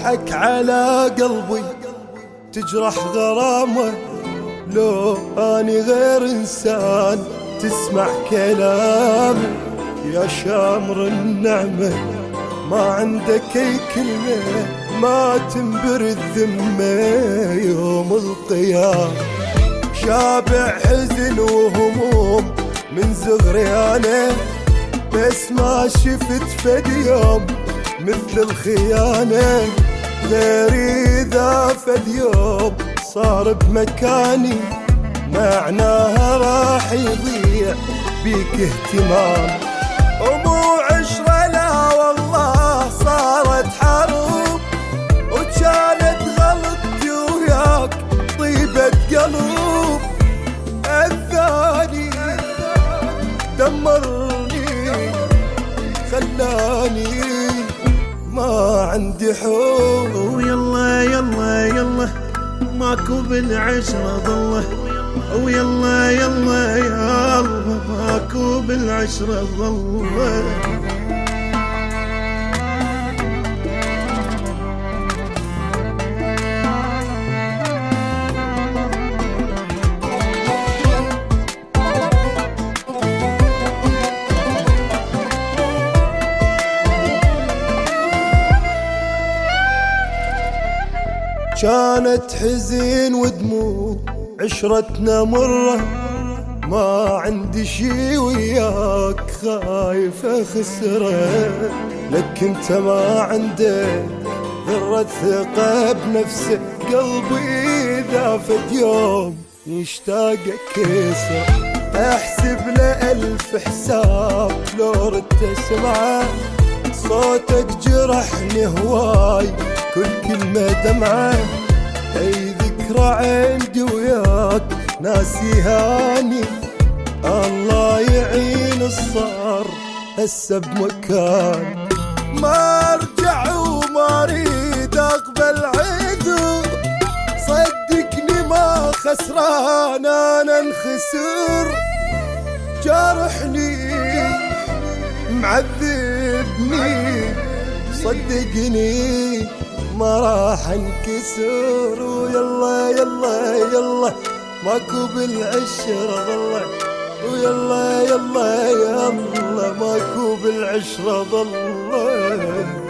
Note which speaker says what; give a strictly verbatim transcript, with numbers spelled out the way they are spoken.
Speaker 1: تضحك على قلبي تجرح غرامه، لو اني غير انسان تسمع كلامي. يا شامر النعمة ما عندك اي كلمة ما تنبر الذمة يوم القيامة. شابع حزن وهموم من صغري انا، بس ما شفت فد يوم مثل الخيانة. غيري ذا فد يوم صار بمكاني معناها راح يضيع بيك اهتمام. ومو عشرة لا والله صارت حرب، وكانت غلطتي وياك طيبة قلب. الثاني دمرني خلاني ما عندي حب.
Speaker 2: ويلا يلا يلا ماكو بالعشرة ظله، ويلا يلا يلا ماكو بالعشرة ظله.
Speaker 1: كانت حزين ودموع عشرتنا مرة، ما عندي شي وياك خايف اخسره. لك انت ما عندك ذرة ثقة بنفسك، قلبي اذا فد يوم يشتاقك كسر. احسب له الف حساب لو ردت اسمعه، صوتك جرحني هواي كل كلمة دمعة. اي ذكرى عندي وياك ناسيهاني، الله يعين الصار هسه بمكان. ما ارجع وما اريد اقبل عذر، صدقني ما خسران انا انخسر. جارحني معذبني صدقني ما راح انكسر. ويلا يلا يلا ماكو بالعشرة ظله، ويلا يلا يلا ماكو بالعشرة ظله.